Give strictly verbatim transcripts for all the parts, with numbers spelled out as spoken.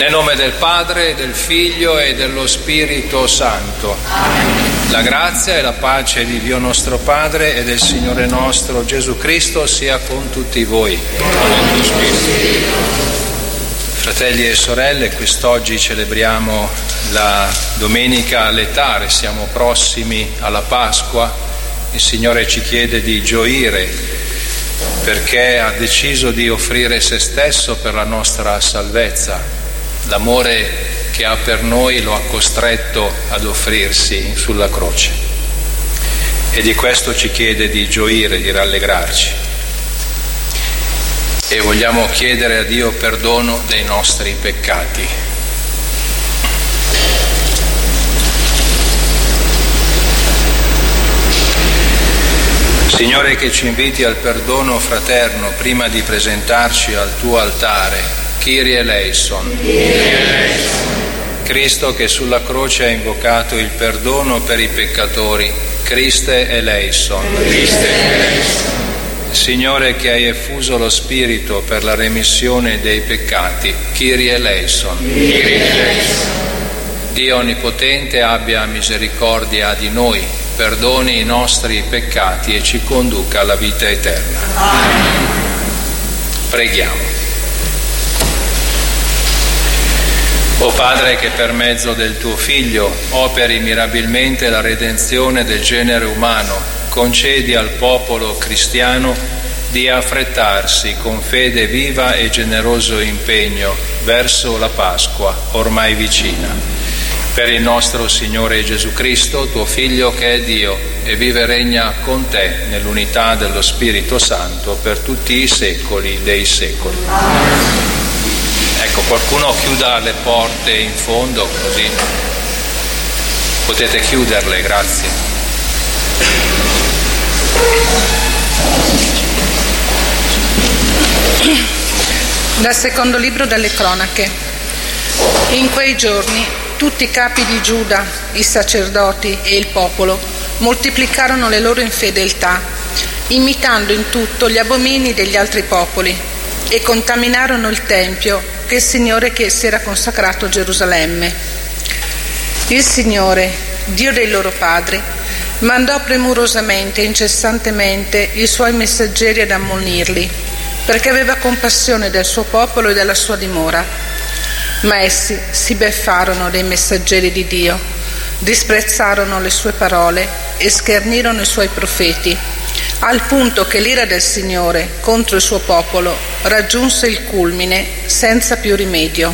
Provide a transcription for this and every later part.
Nel nome del Padre, del Figlio e dello Spirito Santo. Amen. La grazia e la pace di Dio nostro Padre e del Signore nostro Gesù Cristo sia con tutti voi. Amen. Fratelli e sorelle, quest'oggi celebriamo la Domenica Letare, siamo prossimi alla Pasqua. Il Signore ci chiede di gioire perché ha deciso di offrire se stesso per la nostra salvezza. L'amore che ha per noi lo ha costretto ad offrirsi sulla croce e di questo ci chiede di gioire, di rallegrarci, e vogliamo chiedere a Dio perdono dei nostri peccati. Signore, che ci inviti al perdono fraterno prima di presentarci al tuo altare. Kyrie eleison. Cristo che sulla croce ha invocato il perdono per i peccatori. Christe eleison. Signore, che hai effuso lo Spirito per la remissione dei peccati. Kyrie eleison. Dio Onnipotente abbia misericordia di noi, perdoni i nostri peccati e ci conduca alla vita eterna. Amen. Preghiamo. O Padre, che per mezzo del tuo Figlio operi mirabilmente la redenzione del genere umano, concedi al popolo cristiano di affrettarsi con fede viva e generoso impegno verso la Pasqua ormai vicina. Per il nostro Signore Gesù Cristo, tuo Figlio che è Dio e vive e regna con te nell'unità dello Spirito Santo per tutti i secoli dei secoli. Amen. Ecco, qualcuno chiuda le porte in fondo, così potete chiuderle, grazie. Dal secondo libro delle cronache. In quei giorni tutti i capi di Giuda, i sacerdoti e il popolo moltiplicarono le loro infedeltà, imitando in tutto gli abomini degli altri popoli, e contaminarono il Tempio che il Signore che si era consacrato a Gerusalemme. Il Signore, Dio dei loro padri, mandò premurosamente e incessantemente i suoi messaggeri ad ammonirli, perché aveva compassione del suo popolo e della sua dimora. Ma essi si beffarono dei messaggeri di Dio, disprezzarono le sue parole e schernirono i suoi profeti, al punto che l'ira del Signore contro il suo popolo raggiunse il culmine senza più rimedio.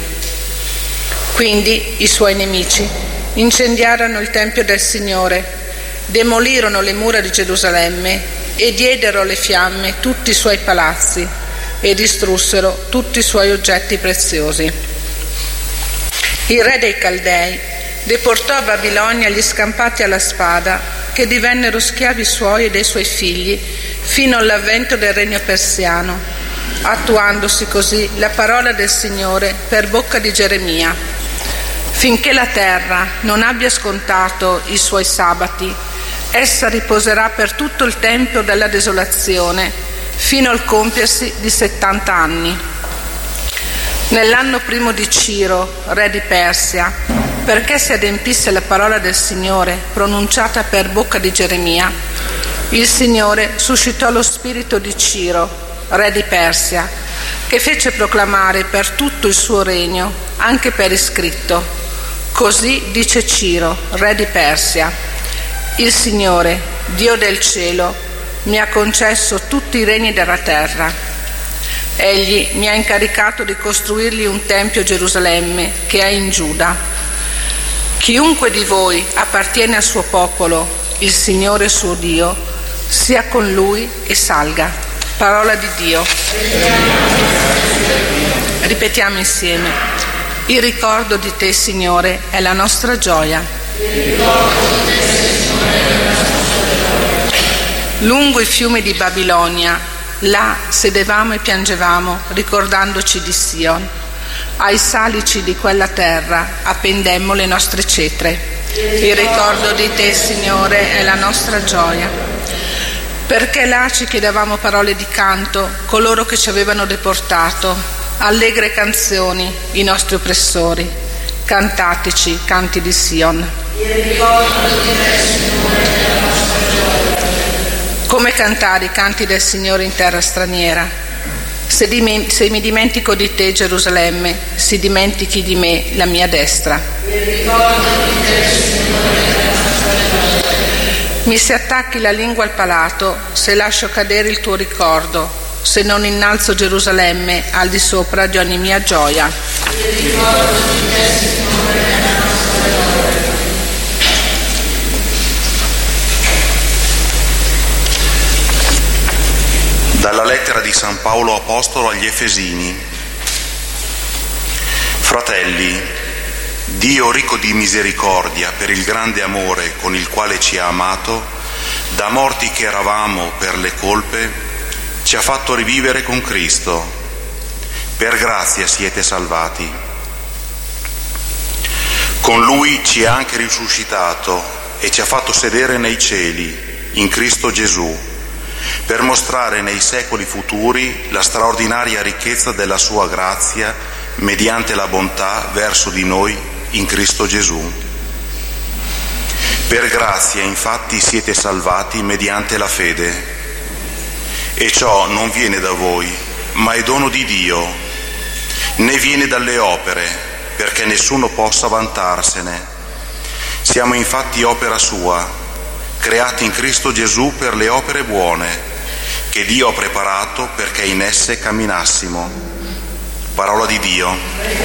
Quindi i suoi nemici incendiarono il Tempio del Signore, demolirono le mura di Gerusalemme e diedero alle fiamme tutti i suoi palazzi e distrussero tutti i suoi oggetti preziosi. Il re dei Caldei deportò a Babilonia gli scampati alla spada, che divennero schiavi suoi e dei suoi figli fino all'avvento del regno persiano, attuandosi così la parola del Signore per bocca di Geremia. Finché la terra non abbia scontato i suoi sabati, essa riposerà per tutto il tempo della desolazione, fino al compiersi di settanta anni. Nell'anno primo di Ciro, re di Persia, perché si adempisse la parola del Signore pronunciata per bocca di Geremia, il Signore suscitò lo spirito di Ciro, re di Persia, che fece proclamare per tutto il suo regno, anche per iscritto: così dice Ciro, re di Persia: il Signore, Dio del cielo, mi ha concesso tutti i regni della terra. Egli mi ha incaricato di costruirgli un tempio a Gerusalemme che è in Giuda. Chiunque di voi appartiene al suo popolo, il Signore suo Dio, sia con lui e salga. Parola di Dio. Ripetiamo insieme: il ricordo di te, Signore, è la nostra gioia. Lungo i fiumi di Babilonia, là sedevamo e piangevamo, ricordandoci di Sion. Ai salici di quella terra appendemmo le nostre cetre. Il ricordo di te, Signore, è la nostra gioia. Perché là ci chiedevamo parole di canto, coloro che ci avevano deportato, allegre canzoni i nostri oppressori, cantateci canti di Sion. Come cantare i canti del Signore in terra straniera? Se, di, se mi dimentico di te, Gerusalemme, si dimentichi di me la mia destra. Mi si attacchi la lingua al palato se lascio cadere il tuo ricordo, se non innalzo Gerusalemme al di sopra di ogni mia gioia. Dalla lettera di San Paolo Apostolo agli Efesini. Fratelli, Dio ricco di misericordia per il grande amore con il quale ci ha amato, da morti che eravamo per le colpe, ci ha fatto rivivere con Cristo. Per grazia siete salvati. Con Lui ci ha anche risuscitato e ci ha fatto sedere nei cieli, in Cristo Gesù, per mostrare nei secoli futuri la straordinaria ricchezza della sua grazia mediante la bontà verso di noi in Cristo Gesù. Per grazia infatti siete salvati mediante la fede, e ciò non viene da voi, ma è dono di Dio, né viene dalle opere, perché nessuno possa vantarsene. Siamo infatti opera sua, creati in Cristo Gesù per le opere buone, che Dio ha preparato perché in esse camminassimo. Parola di Dio.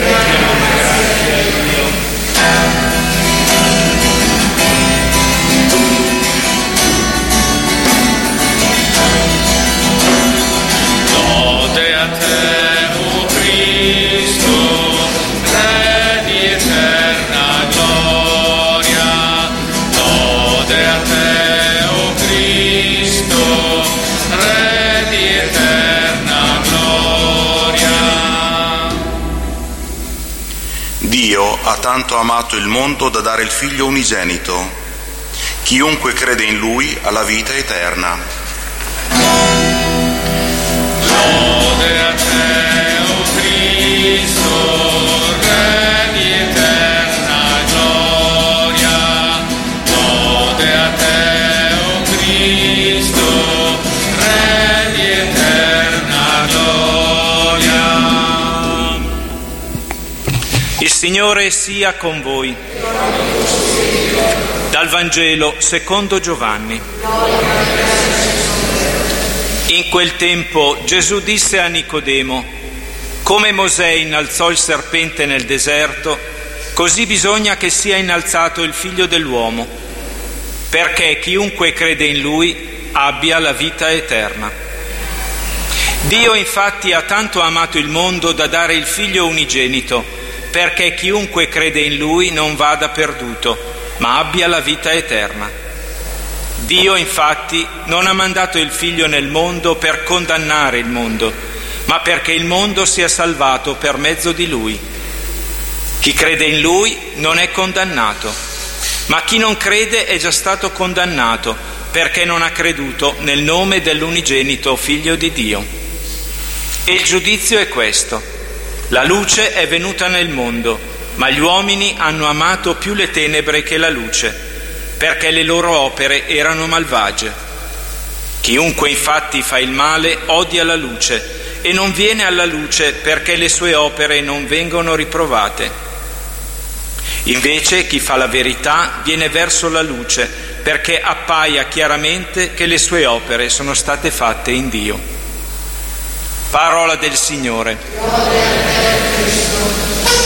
Lode a te, o Cristo, Re di eterna gloria. Lode a te, o Cristo, Re di eterna gloria. Dio ha tanto amato il mondo da dare il Figlio unigenito. Chiunque crede in Lui ha la vita eterna. Lode a te, o Cristo, Re di eterna gloria. Lode a te, o Cristo, Re di eterna gloria. Il Signore sia con voi. Dal Vangelo secondo Giovanni. In quel tempo Gesù disse a Nicodemo: come Mosè innalzò il serpente nel deserto, così bisogna che sia innalzato il Figlio dell'uomo, perché chiunque crede in Lui abbia la vita eterna. Dio infatti ha tanto amato il mondo da dare il Figlio unigenito, perché chiunque crede in Lui non vada perduto, ma abbia la vita eterna. Dio infatti non ha mandato il Figlio nel mondo per condannare il mondo, ma perché il mondo sia salvato per mezzo di Lui. Chi crede in Lui non è condannato, ma chi non crede è già stato condannato, perché non ha creduto nel nome dell'unigenito Figlio di Dio. E il giudizio è questo: la luce è venuta nel mondo, ma gli uomini hanno amato più le tenebre che la luce, perché le loro opere erano malvagie. Chiunque infatti fa il male odia la luce e non viene alla luce perché le sue opere non vengono riprovate. Invece chi fa la verità viene verso la luce perché appaia chiaramente che le sue opere sono state fatte in Dio. Parola del Signore.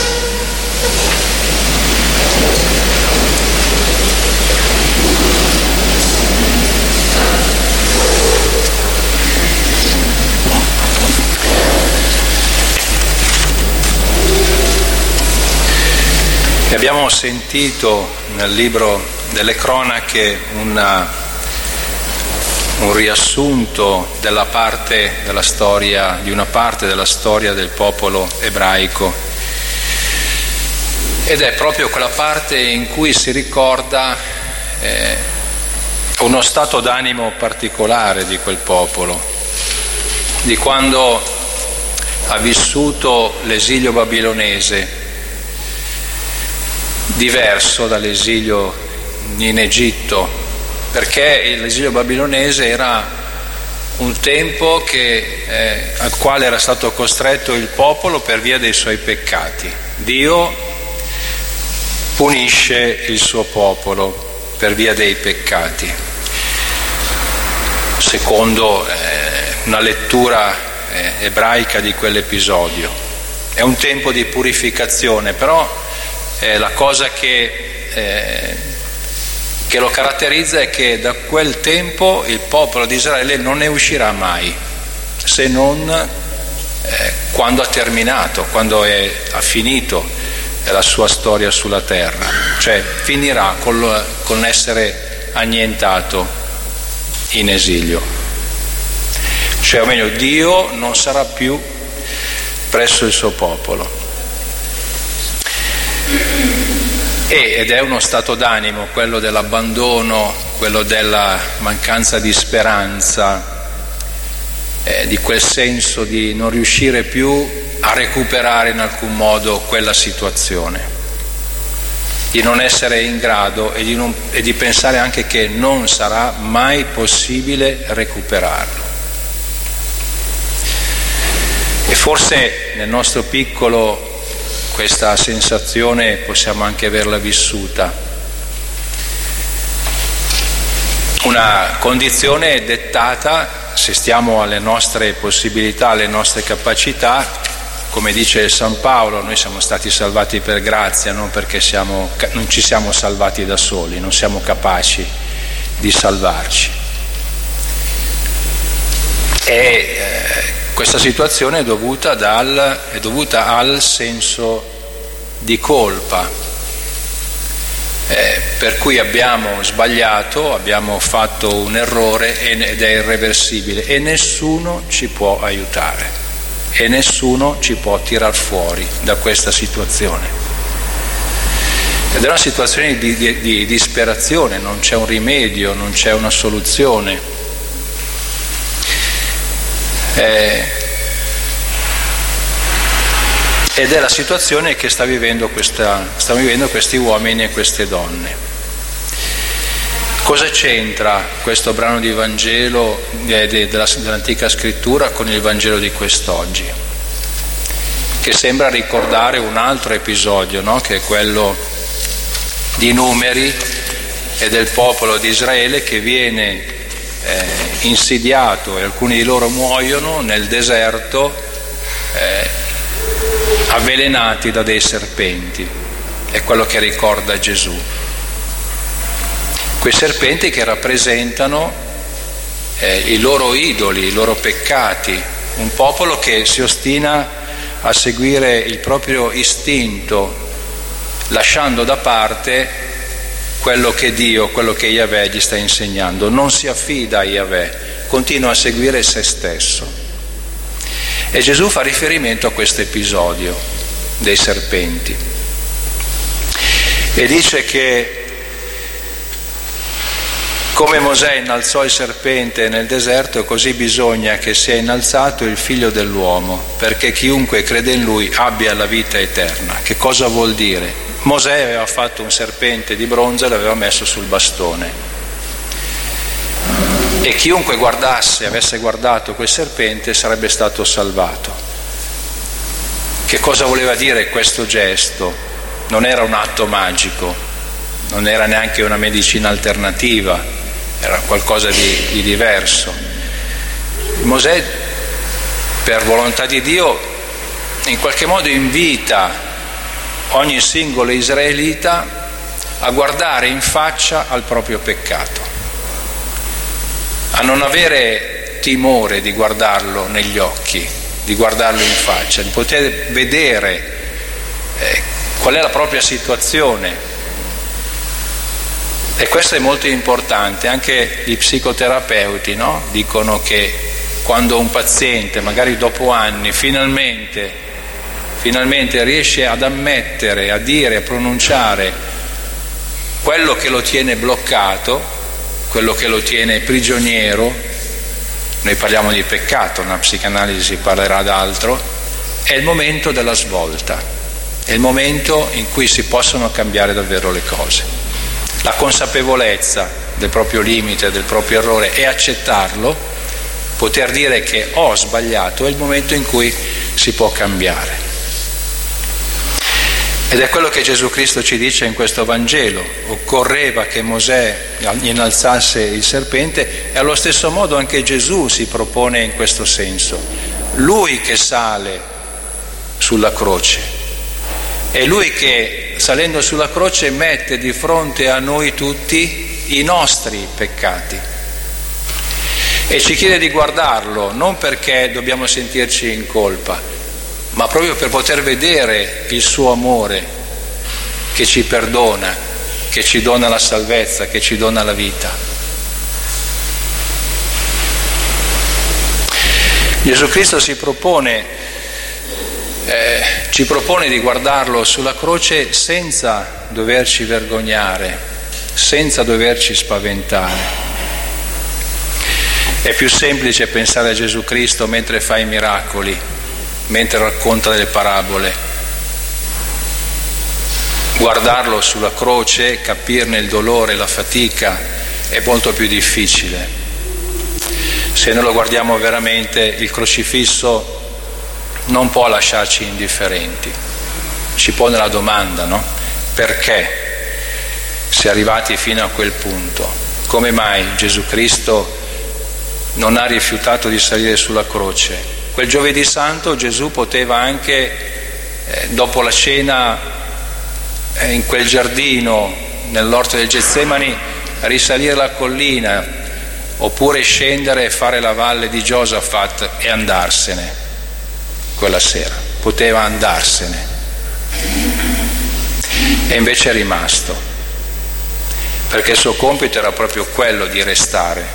Abbiamo sentito nel libro delle cronache una, un riassunto della parte della storia, di una parte della storia del popolo ebraico, ed è proprio quella parte in cui si ricorda eh, uno stato d'animo particolare di quel popolo, di quando ha vissuto l'esilio babilonese, diverso dall'esilio in Egitto, perché l'esilio babilonese era un tempo che, eh, al quale era stato costretto il popolo per via dei suoi peccati. Dio punisce il suo popolo per via dei peccati, secondo eh, una lettura eh, ebraica di quell'episodio. È un tempo di purificazione, però eh, la cosa che, eh, che lo caratterizza è che da quel tempo il popolo di Israele non ne uscirà mai, se non eh, quando ha terminato, quando è, ha finito la sua storia sulla terra, cioè finirà con, con l'essere annientato in esilio. Cioè, o meglio, Dio non sarà più presso il suo popolo. E, ed è uno stato d'animo, quello dell'abbandono, quello della mancanza di speranza, eh, di quel senso di non riuscire più a recuperare in alcun modo quella situazione, di non essere in grado e di, non, e di pensare anche che non sarà mai possibile recuperarlo. E forse nel nostro piccolo questa sensazione possiamo anche averla vissuta, una condizione dettata, se stiamo alle nostre possibilità, alle nostre capacità. Come dice San Paolo, noi siamo stati salvati per grazia, non perché siamo, non ci siamo salvati da soli, non siamo capaci di salvarci. E eh, questa situazione è dovuta, dal, è dovuta al senso di colpa, eh, per cui abbiamo sbagliato, abbiamo fatto un errore ed è irreversibile e nessuno ci può aiutare. E nessuno ci può tirar fuori da questa situazione. Ed è una situazione di, di, di disperazione, non c'è un rimedio, non c'è una soluzione. Eh, ed è la situazione che sta vivendo questa, stanno vivendo questi uomini e queste donne. Cosa c'entra questo brano di Vangelo eh, della, dell'antica scrittura con il Vangelo di quest'oggi? Che sembra ricordare un altro episodio, no? Che è quello di Numeri e del popolo di Israele che viene eh, insidiato e alcuni di loro muoiono nel deserto eh, avvelenati da dei serpenti. È quello che ricorda Gesù. Quei serpenti che rappresentano eh, i loro idoli, i loro peccati, un popolo che si ostina a seguire il proprio istinto, lasciando da parte quello che Dio, quello che Yahweh gli sta insegnando. Non si affida a Yahweh, continua a seguire se stesso. E Gesù fa riferimento a questo episodio dei serpenti e dice che come Mosè innalzò il serpente nel deserto, così bisogna che sia innalzato il figlio dell'uomo, perché chiunque crede in lui abbia la vita eterna. Che cosa vuol dire? Mosè aveva fatto un serpente di bronzo e l'aveva messo sul bastone. E chiunque guardasse, avesse guardato quel serpente, sarebbe stato salvato. Che cosa voleva dire questo gesto? Non era un atto magico, non era neanche una medicina alternativa, era qualcosa di, di diverso. Mosè, per volontà di Dio, in qualche modo invita ogni singolo israelita a guardare in faccia al proprio peccato, a non avere timore di guardarlo negli occhi, di guardarlo in faccia, di poter vedere eh, qual è la propria situazione. E questo è molto importante. Anche gli psicoterapeuti, no? Dicono che quando un paziente, magari dopo anni, finalmente, finalmente riesce ad ammettere, a dire, a pronunciare quello che lo tiene bloccato, quello che lo tiene prigioniero, noi parliamo di peccato, nella psicanalisi si parlerà d'altro, è il momento della svolta, è il momento in cui si possono cambiare davvero le cose. La consapevolezza del proprio limite, del proprio errore e accettarlo, poter dire che ho sbagliato, è il momento in cui si può cambiare. Ed è quello che Gesù Cristo ci dice in questo Vangelo: occorreva che Mosè innalzasse il serpente, e allo stesso modo anche Gesù si propone in questo senso. Lui che sale sulla croce, è Lui che, salendo sulla croce, mette di fronte a noi tutti i nostri peccati e ci chiede di guardarlo, non perché dobbiamo sentirci in colpa, ma proprio per poter vedere il suo amore che ci perdona, che ci dona la salvezza, che ci dona la vita. Gesù Cristo si propone, eh, ci propone di guardarlo sulla croce senza doverci vergognare, senza doverci spaventare. È più semplice pensare a Gesù Cristo mentre fa i miracoli, mentre racconta delle parabole. Guardarlo sulla croce, capirne il dolore, la fatica, è molto più difficile. Se noi lo guardiamo veramente, il crocifisso non può lasciarci indifferenti. Ci pone la domanda, no? Perché si è arrivati fino a quel punto? Come mai Gesù Cristo non ha rifiutato di salire sulla croce? Quel giovedì santo Gesù poteva anche, eh, dopo la cena, eh, in quel giardino, nell'orto del Getsemani, risalire la collina, oppure scendere e fare la valle di Giosafat e andarsene quella sera. Poteva andarsene. E invece è rimasto, perché il suo compito era proprio quello di restare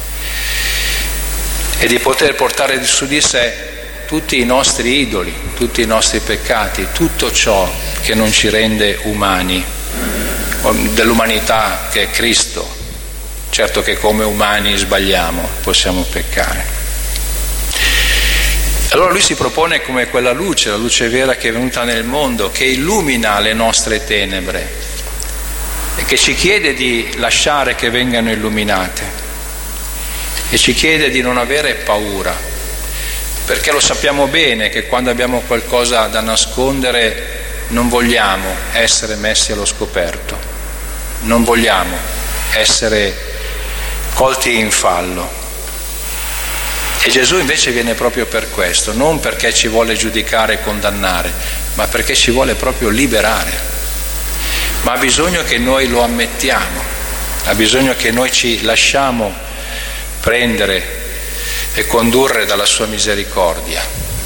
e di poter portare su di sé tutti i nostri idoli, tutti i nostri peccati, tutto ciò che non ci rende umani, dell'umanità che è Cristo. Certo che come umani sbagliamo, possiamo peccare. Allora lui si propone come quella luce, la luce vera che è venuta nel mondo, che illumina le nostre tenebre e che ci chiede di lasciare che vengano illuminate. E ci chiede di non avere paura, perché lo sappiamo bene che quando abbiamo qualcosa da nascondere non vogliamo essere messi allo scoperto, non vogliamo essere colti in fallo. E Gesù invece viene proprio per questo, non perché ci vuole giudicare e condannare, ma perché ci vuole proprio liberare. Ma ha bisogno che noi lo ammettiamo, ha bisogno che noi ci lasciamo prendere e condurre dalla sua misericordia.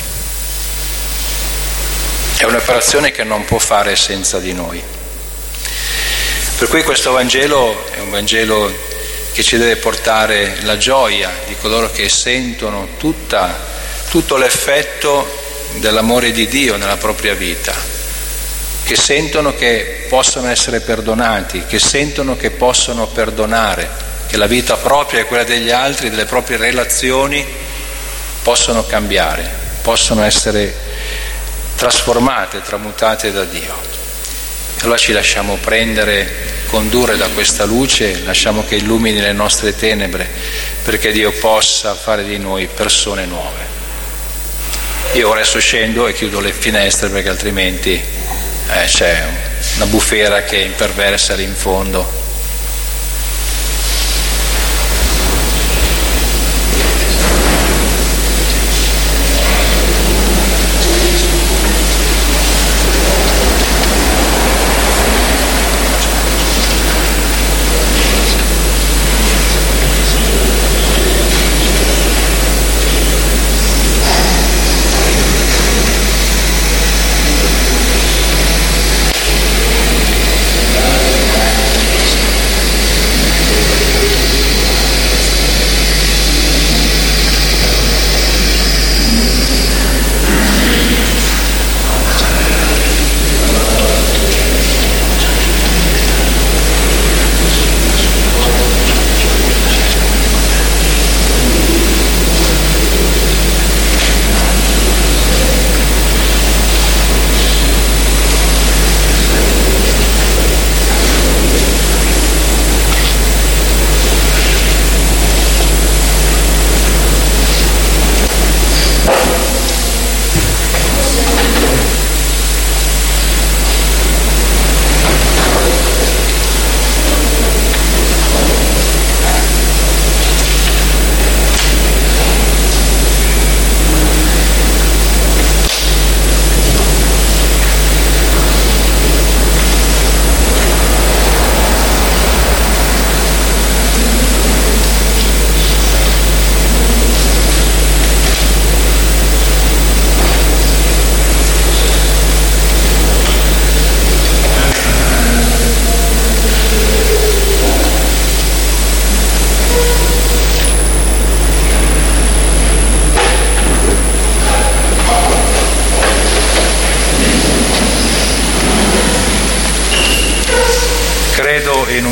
È un'operazione che non può fare senza di noi. Per cui questo Vangelo è un Vangelo che ci deve portare la gioia di coloro che sentono tutta, tutto l'effetto dell'amore di Dio nella propria vita, che sentono che possono essere perdonati, che sentono che possono perdonare, che la vita propria e quella degli altri, delle proprie relazioni, possono cambiare, possono essere trasformate, tramutate da Dio. Allora ci lasciamo prendere, condurre da questa luce, lasciamo che illumini le nostre tenebre, perché Dio possa fare di noi persone nuove. Io adesso scendo e chiudo le finestre, perché altrimenti eh, c'è una bufera che imperversa lì in fondo.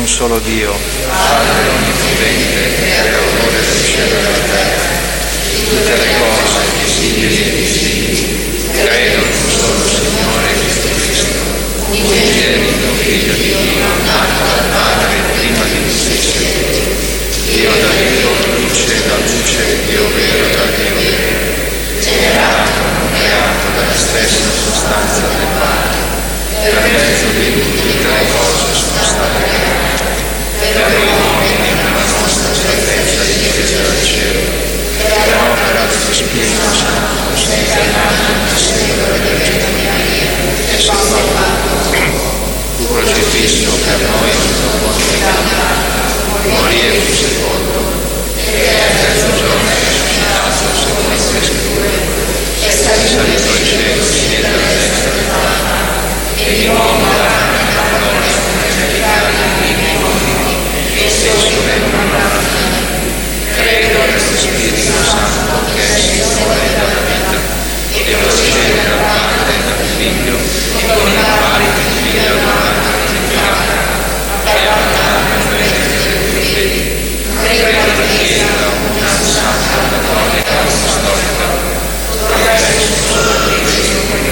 solo Dio, Padre onnipotente, creatore del cielo e della terra, di tutte le cose visibili e invisibili. Credo in un solo Signore Gesù Cristo, unigenito Figlio di Dio, nato dal Padre prima di esistere tutto, Dio da Dio, luce da luce, Dio vero da Dio vero, generato, non creato dalla stessa sostanza del Padre, per mezzo di cui tutte le cose sono state create, per lui e per la nostra salvezza difesa dal cielo, per opera dello Spirito Santo, senza nato nel seno della Vergine Maria, e si fatto fu crocifisso per noi dopo peccato, morì e fu sepolto, e al terzo giorno è risuscitato secondo le Scritture, è salito al cielo, siede alla destra del Padre, e di nuovo darà la gloria per giudicare i vivi e i morti, e stesso regno non credo nello Spirito Santo che è Signore della vita, e procede dal Padre e dal Figlio, e con il quale il Figlio ha dato glorificato, e ha dato il benedetto dei fedeli. Credo nella Chiesa, una santa cattolica apostolica, confesso solo di Cristo come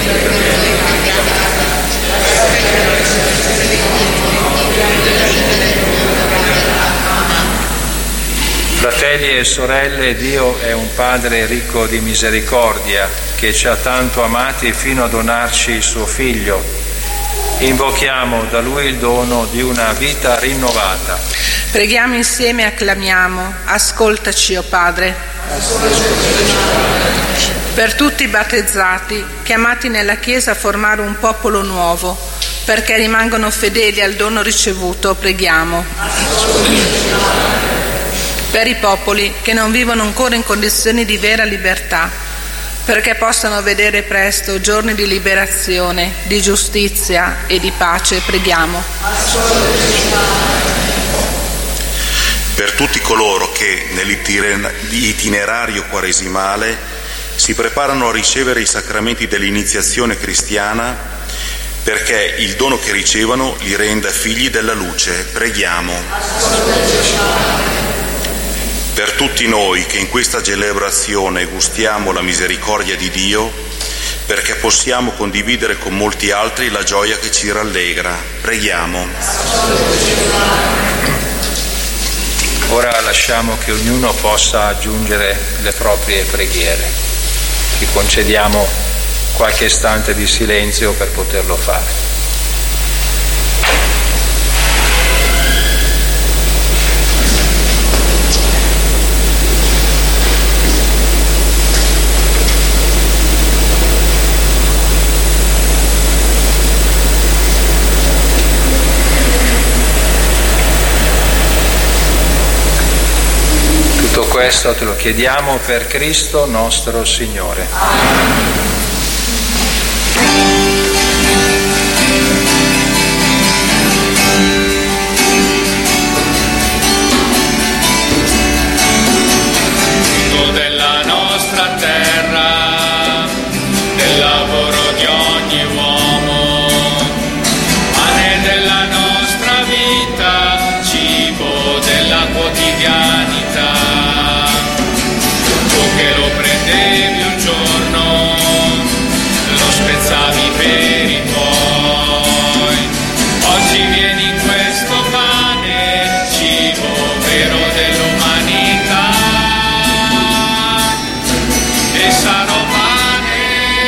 Fratelli e sorelle, Dio è un Padre ricco di misericordia che ci ha tanto amati fino a donarci il suo Figlio. Invochiamo da Lui il dono di una vita rinnovata. Preghiamo insieme e acclamiamo: ascoltaci, o Padre. Per tutti i battezzati, chiamati nella Chiesa a formare un popolo nuovo, perché rimangono fedeli al dono ricevuto, preghiamo. Per i popoli che non vivono ancora in condizioni di vera libertà, perché possano vedere presto giorni di liberazione, di giustizia e di pace, preghiamo. Per tutti coloro che nell'itinerario quaresimale si preparano a ricevere i sacramenti dell'iniziazione cristiana, perché il dono che ricevono li renda figli della luce, preghiamo. Per tutti noi che in questa celebrazione gustiamo la misericordia di Dio, perché possiamo condividere con molti altri la gioia che ci rallegra, preghiamo. Ora lasciamo che ognuno possa aggiungere le proprie preghiere. Ci concediamo qualche istante di silenzio per poterlo fare. Questo te lo chiediamo per Cristo nostro Signore. Amen. Della nostra terra, del lavoro di ogni uomo, pane della nostra vita, cibo della quotidianità. Che lo prendevi un giorno, lo spezzavi per i tuoi. Oggi vieni in questo pane, cibo vero dell'umanità. E sarò pane,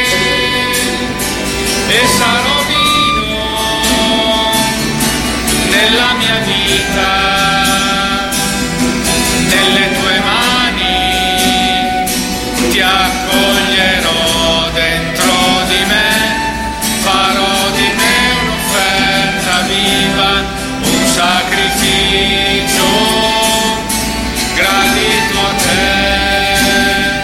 e sarò vino nella mia vita, nelle tue mani ti accoglierò dentro di me, farò di me un'offerta viva, un sacrificio gradito a te.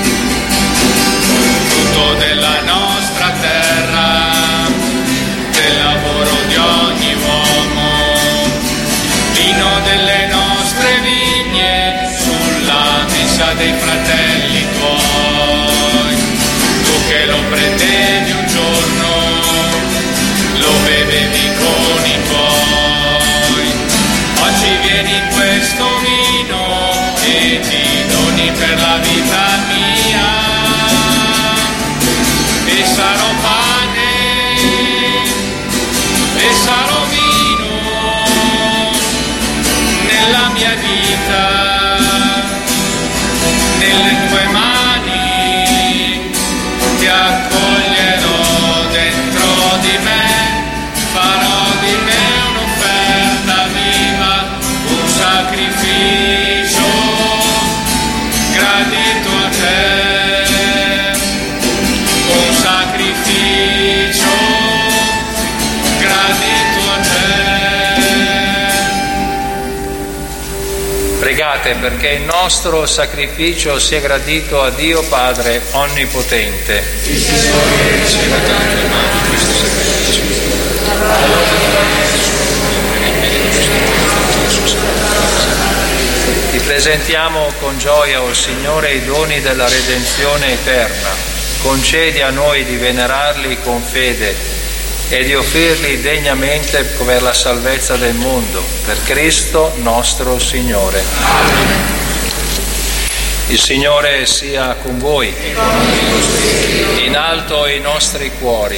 Frutto della nostra terra, del lavoro di ogni uomo, vino delle nostre vigne, sulla messa dei fratelli tuoi. Tu che lo prendevi un giorno, lo bevevi con i tuoi. giorni per la vita mia, e sarò pane, e sarò vino nella mia vita, nelle tue mani ti accoglierò dentro di me, farò di me un'offerta viva, un sacrificio gradito a te, un sacrificio gradito a te. Pregate perché il nostro sacrificio sia gradito a Dio Padre Onnipotente. Il Signore riceva dalle mani questo sacrificio. Ti presentiamo con gioia, o Signore, i doni della redenzione eterna. Concedi a noi di venerarli con fede e di offrirli degnamente per la salvezza del mondo, per Cristo nostro Signore. Amen. Il Signore sia con voi. In alto i nostri cuori.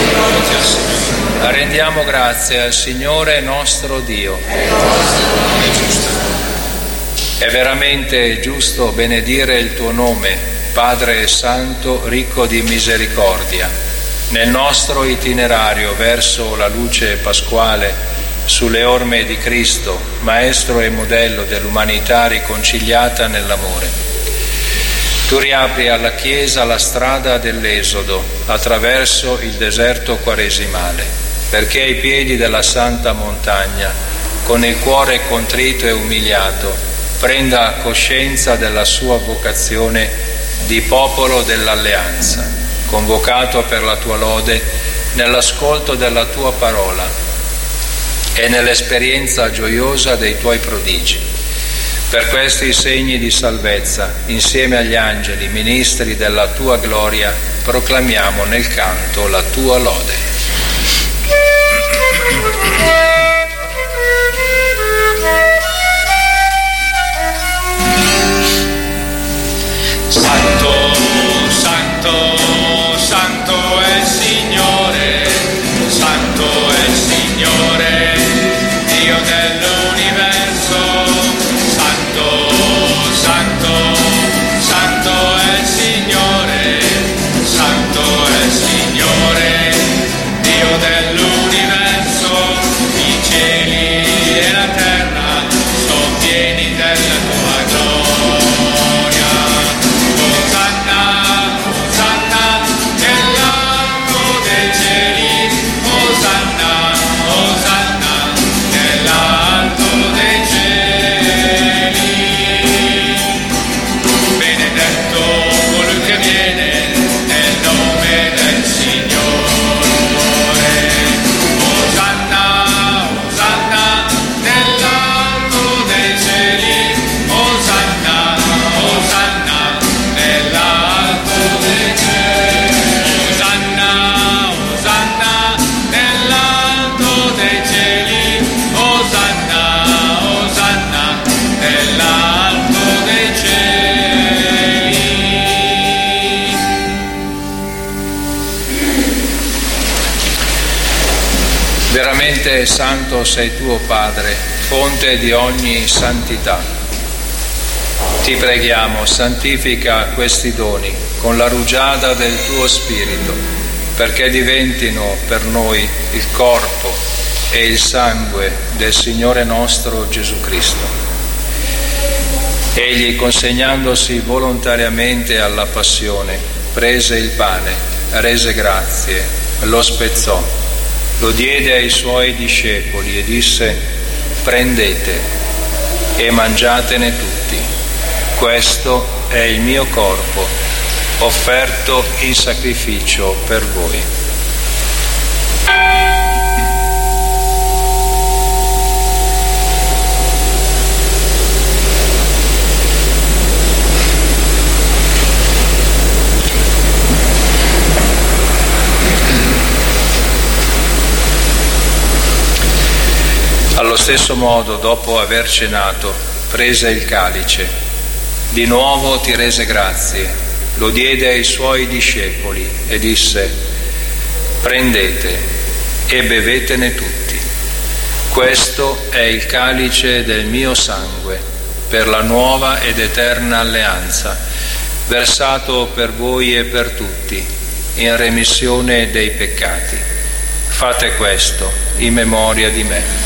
Rendiamo grazie al Signore nostro Dio. È veramente giusto benedire il tuo nome, Padre Santo, ricco di misericordia. Nel nostro itinerario verso la luce pasquale, sulle orme di Cristo, Maestro e modello dell'umanità riconciliata nell'amore. Tu riapri alla Chiesa la strada dell'Esodo attraverso il deserto quaresimale, perché ai piedi della santa montagna, con il cuore contrito e umiliato, prenda coscienza della sua vocazione di popolo dell'alleanza, convocato per la tua lode nell'ascolto della tua parola e nell'esperienza gioiosa dei tuoi prodigi. Per questi segni di salvezza, insieme agli angeli, ministri della tua gloria, proclamiamo nel canto la tua lode. Santo, santo, santo è il Signore, santo è il Signore, Dio dell'universo. Santo, santo, santo è il Signore, santo è il Signore, Dio dell'universo. I cieli e la terra sono pieni della tua gloria. Osanna, Osanna nell'alto dei cieli, Osanna, Osanna nell'alto dei cieli. Benedetto colui che viene nel nome del Signore. Osanna, Osanna nell'alto dei cieli, Osanna, Osanna nell'alto dei cieli. Osanna, Osanna nell'alto dei cieli, Osanna, Osanna nell'alto dei cieli. Veramente santo sei tu, o Padre, fonte di ogni santità. Ti preghiamo, santifica questi doni con la rugiada del tuo Spirito, perché diventino per noi il corpo e il sangue del Signore nostro Gesù Cristo. Egli, consegnandosi volontariamente alla passione, prese il pane, rese grazie, lo spezzò, lo diede ai suoi discepoli e disse: prendete e mangiatene tutti. Questo è il mio corpo, offerto in sacrificio per voi. Allo stesso modo, dopo aver cenato, prese il calice Di nuovo ti rese grazie, lo diede ai suoi discepoli e disse: prendete e bevetene tutti. Questo è il calice del mio sangue, per la nuova ed eterna alleanza, versato per voi e per tutti, in remissione dei peccati. Fate questo in memoria di me.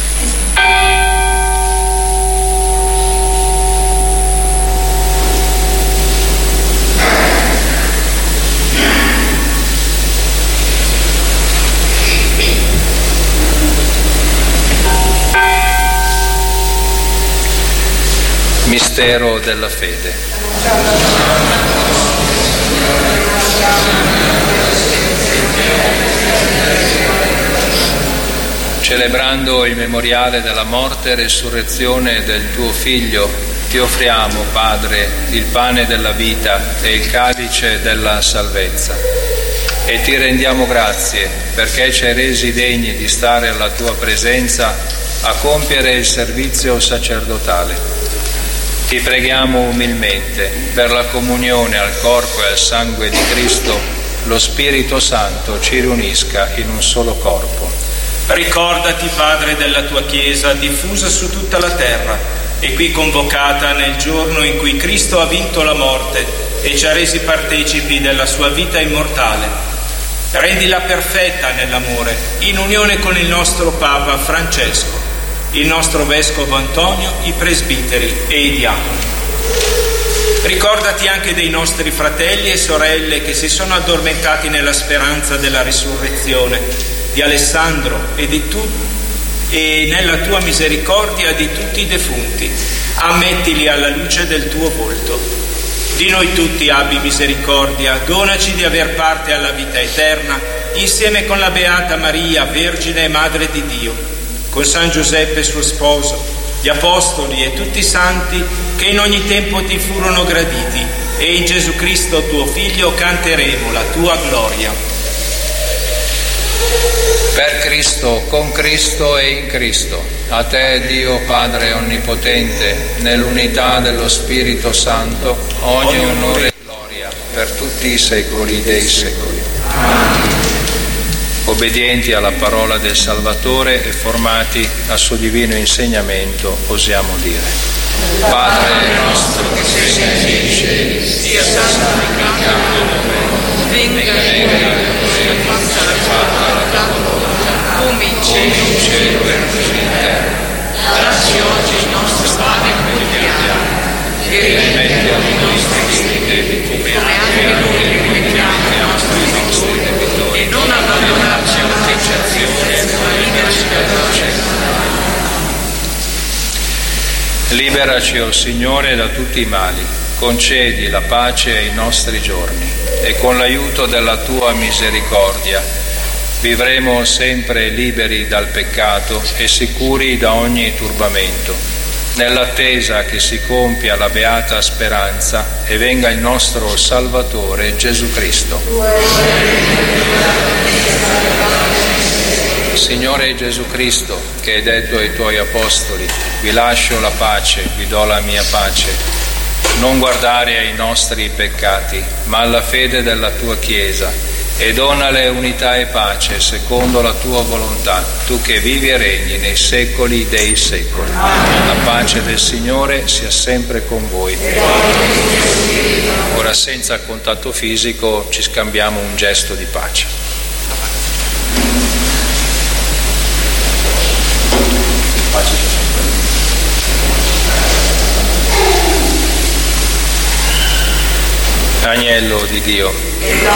Mistero della fede. Celebrando il memoriale della morte e resurrezione del tuo Figlio, ti offriamo, Padre, il pane della vita e il calice della salvezza. E ti rendiamo grazie perché ci hai resi degni di stare alla tua presenza a compiere il servizio sacerdotale. Ti preghiamo umilmente per la comunione al corpo e al sangue di Cristo, lo Spirito Santo ci riunisca in un solo corpo. Ricordati, Padre, della tua Chiesa diffusa su tutta la terra e qui convocata nel giorno in cui Cristo ha vinto la morte e ci ha resi partecipi della sua vita immortale. Rendila perfetta nell'amore, in unione con il nostro Papa Francesco, il nostro Vescovo Antonio, i presbiteri e i diaconi. Ricordati anche dei nostri fratelli e sorelle che si sono addormentati nella speranza della risurrezione, di Alessandro e di tutti, e nella tua misericordia di tutti i defunti. Ammettili alla luce del tuo volto. Di noi tutti abbi misericordia, donaci di aver parte alla vita eterna, insieme con la Beata Maria, Vergine e Madre di Dio, con San Giuseppe suo sposo, gli Apostoli e tutti i santi che in ogni tempo ti furono graditi, e in Gesù Cristo tuo Figlio canteremo la tua gloria. Per Cristo, con Cristo e in Cristo, a te Dio Padre Onnipotente, nell'unità dello Spirito Santo, ogni onore e gloria per tutti i secoli dei secoli. Amen. Obbedienti alla parola del Salvatore e formati al suo divino insegnamento, osiamo dire: Padre nostro che sei nei cieli, sia santificato il tuo nome, venga il tuo regno, sia fatta la tua volontà, come in cielo e così in terra. Dacci oggi il nostro pane quotidiano e rimetti a noi i nostri debiti, come anche noi rimettiamo ai nostri debitori, e non abbandonarci alla tentazione, ma liberaci dal male. Liberaci, o Signore, da tutti i mali, concedi la pace ai nostri giorni e con l'aiuto della tua misericordia vivremo sempre liberi dal peccato e sicuri da ogni turbamento, nell'attesa che si compia la beata speranza e venga il nostro Salvatore Gesù Cristo. Signore Gesù Cristo, che hai detto ai tuoi apostoli: vi lascio la pace, vi do la mia pace, non guardare ai nostri peccati, ma alla fede della tua Chiesa, e donale unità e pace secondo la tua volontà, tu che vivi e regni nei secoli dei secoli. La pace del Signore sia sempre con voi. Ora, senza contatto fisico, ci scambiamo un gesto di pace. Agnello di Dio.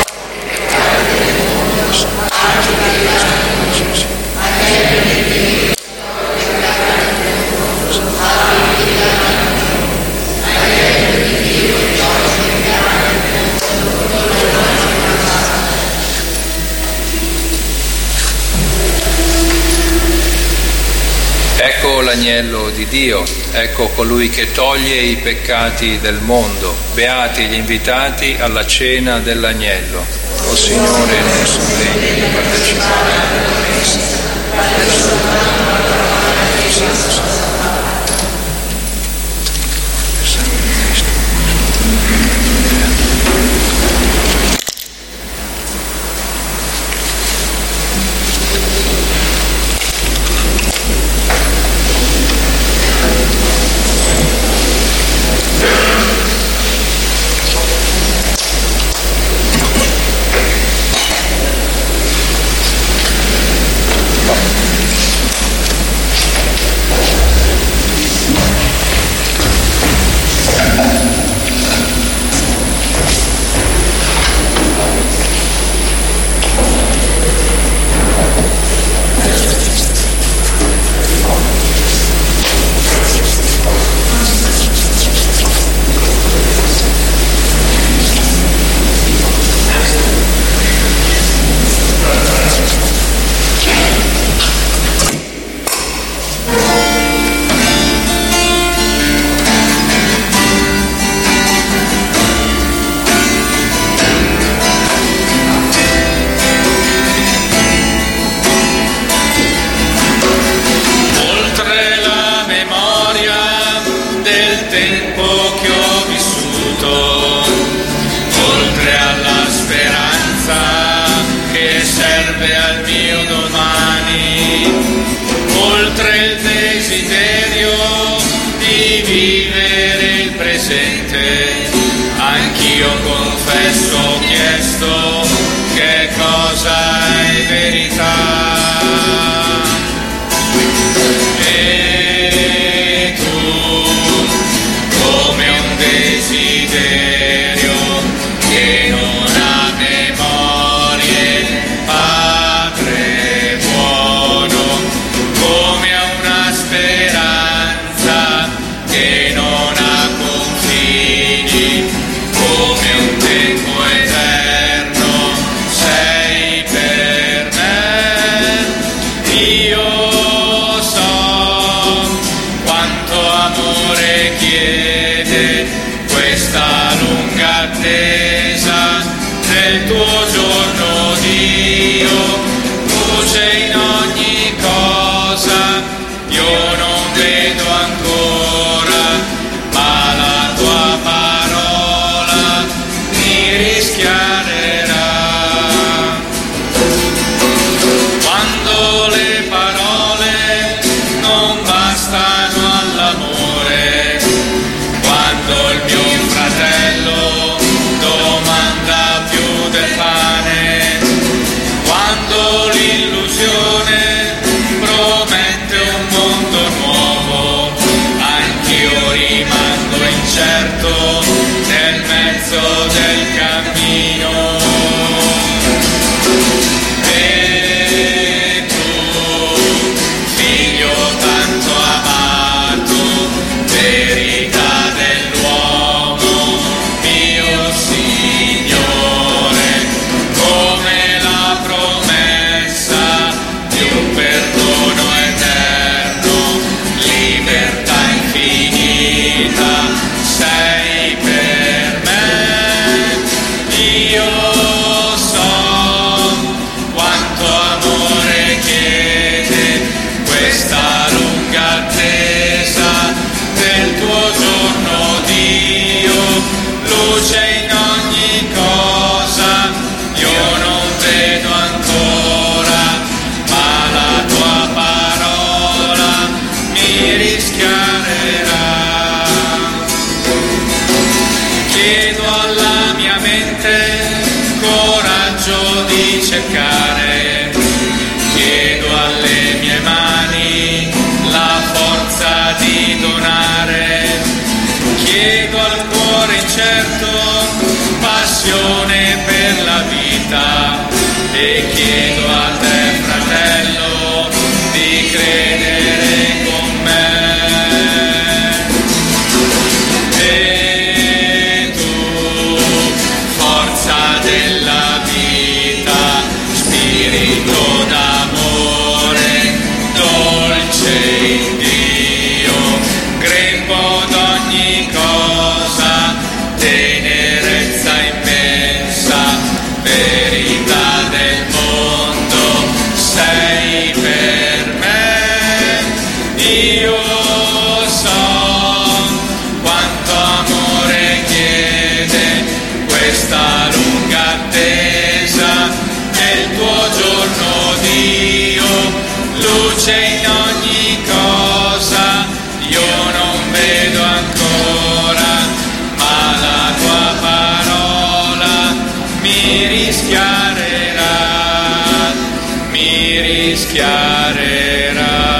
Ecco l'agnello di Dio, ecco colui che toglie i peccati del mondo. Beati gli invitati alla cena dell'agnello. O Signore, non sono degno di partecipare alla messa. spesso ho chiesto che cosa è verità. E tu, come un desiderio che non ha memorie, Padre buono, come una speranza che non ha confini, come un tempo eterno sei per me. Io so quanto amore chiede questa lunga attesa del tuo giorno, Dio, luce in ogni cosa. Io non vedo ancora, ma la tua parola mi rischiarerà. Quando le parole non bastano all'amore, quando il mio fratello domanda più del pane, quando l'illusione promette un mondo nuovo, anch'io rimango incerto nel mezzo del cammino. E tu, figlio tanto amato, verità dell'uomo, mio Signore, come la promessa di un perdono eterno, libertà infinita, sei per me. Io so quanto amore chiede questa lunga attesa del tuo giorno, Dio, luce in ogni cosa. Io non vedo ancora, ma la tua parola mi rischiarerà. Chiedo alla mia mente coraggio di cercare, chiedo alle mie mani la forza di donare, chiedo al cuore incerto passione per la vita, e chiedo a te, fratello, di credere con me. E tu, forza della vita, spirito d'amore, dolce in Dio, grembo d'ogni cosa, tenerezza immensa, verità del mondo, sei per me. Io so quanto amore chiede questa lunga attesa del tuo giorno, Dio, luce in ogni cosa. Io non vedo ancora, ma la tua parola mi rischiarerà, mi rischiarerà.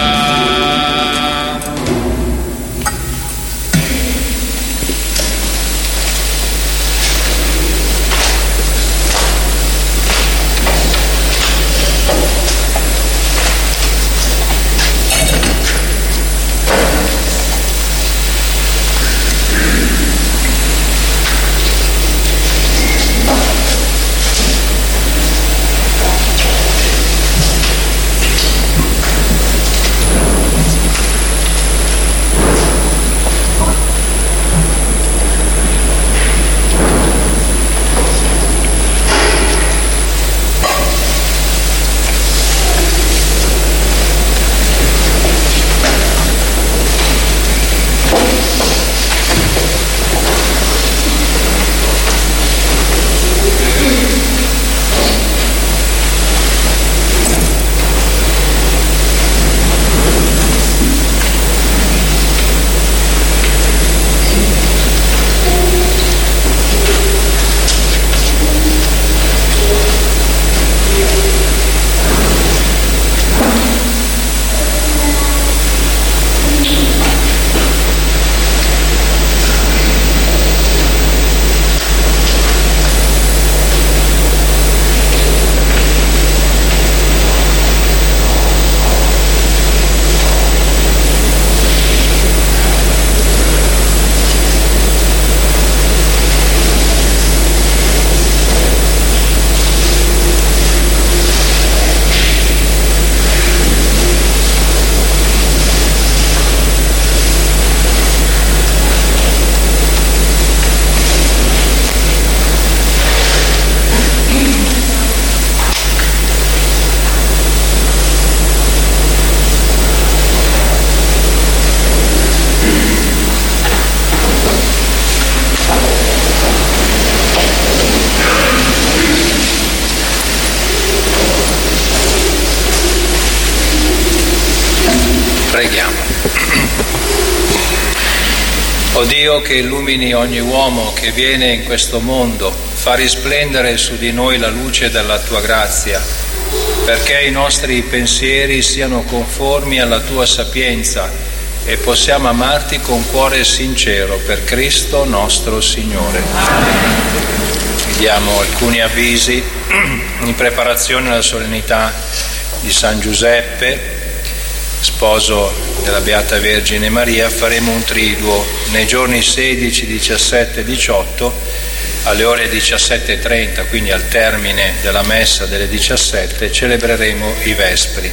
O Dio che illumini ogni uomo che viene in questo mondo, fa risplendere su di noi la luce della tua grazia, perché i nostri pensieri siano conformi alla tua sapienza e possiamo amarti con cuore sincero per Cristo nostro Signore. Diamo alcuni avvisi in preparazione alla solennità di San Giuseppe, sposo della Beata Vergine Maria. Faremo un triduo nei giorni sedici, diciassette e diciotto alle ore diciassette e trenta, quindi al termine della messa delle diciassette celebreremo i Vespri.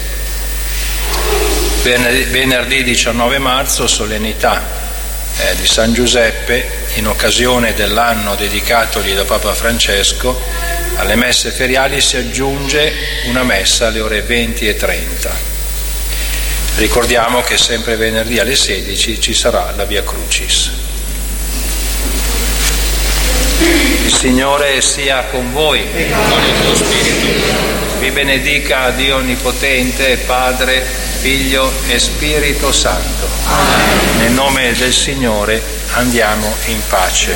Venerdì diciannove marzo solennità eh, di San Giuseppe, in occasione dell'anno dedicatogli da Papa Francesco. Alle messe feriali si aggiunge una messa alle ore venti e trenta. Ricordiamo che sempre venerdì alle sedici ci sarà la Via Crucis. Il Signore sia con voi. Con il tuo spirito. Vi benedica Dio Onnipotente, Padre, Figlio e Spirito Santo. Amen. Nel nome del Signore andiamo in pace.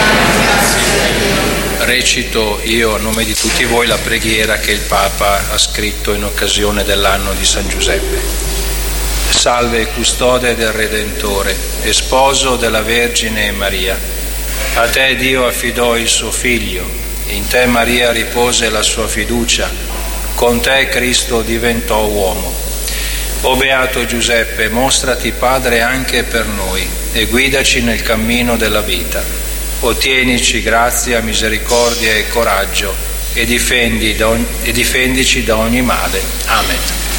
Recito io a nome di tutti voi la preghiera che il Papa ha scritto in occasione dell'anno di San Giuseppe. Salve custode del Redentore e sposo della Vergine Maria. A te Dio affidò il suo Figlio, in te Maria ripose la sua fiducia, con te Cristo diventò uomo. O Beato Giuseppe, mostrati Padre anche per noi e guidaci nel cammino della vita. Ottienici grazia, misericordia e coraggio e, difendi da ogni, e difendici da ogni male. Amen.